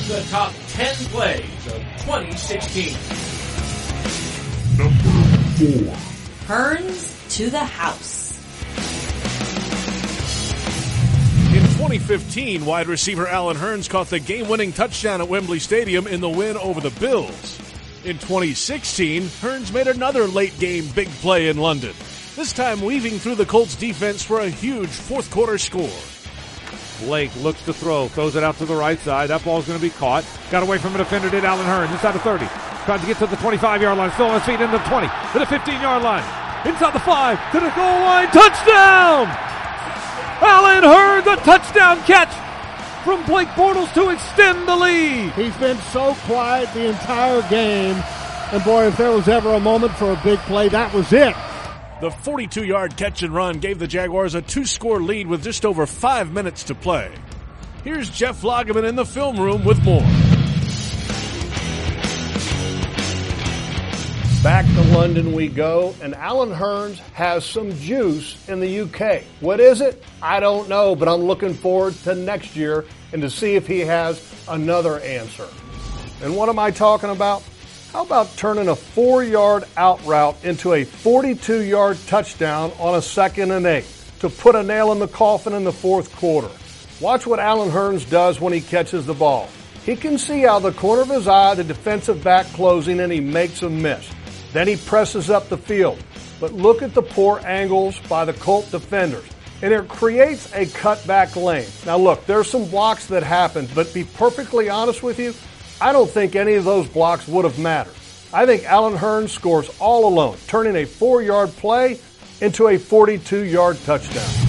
the top 10 plays of 2016. Number 4. Hearns to the house. In 2015, wide receiver Allen Hearns caught the game-winning touchdown at Wembley Stadium in the win over the Bills. In 2016, Hearns made another late-game big play in London, this time weaving through the Colts defense for a huge fourth-quarter score. Blake looks to throw, throws it out to the right side. That ball's going to be caught. Got away from a defender, did Allen Hearns, inside the 30. Tried to get to the 25-yard line, still on his feet into the 20, to the 15-yard line. Inside the 5, to the goal line, touchdown! Allen Hearns, a touchdown catch from Blake Bortles to extend the lead. He's been so quiet the entire game. And boy, if there was ever a moment for a big play, that was it. The 42-yard catch and run gave the Jaguars a 2-score lead with just over 5 minutes to play. Here's Jeff Lageman in the film room with more. Back to London we go, and Allen Hearns has some juice in the UK. What is it? I don't know, but I'm looking forward to next year and to see if he has another answer. And what am I talking about? How about turning a 4-yard out route into a 42-yard touchdown on a 2nd and 8 to put a nail in the coffin in the fourth quarter? Watch what Allen Hearns does when he catches the ball. He can see out of the corner of his eye the defensive back closing, and he makes a miss. Then he presses up the field. But look at the poor angles by the Colt defenders. And it creates a cutback lane. Now look, there's some blocks that happened, but to be perfectly honest with you, I don't think any of those blocks would have mattered. I think Allen Hearns scores all alone, turning a 4-yard play into a 42-yard touchdown.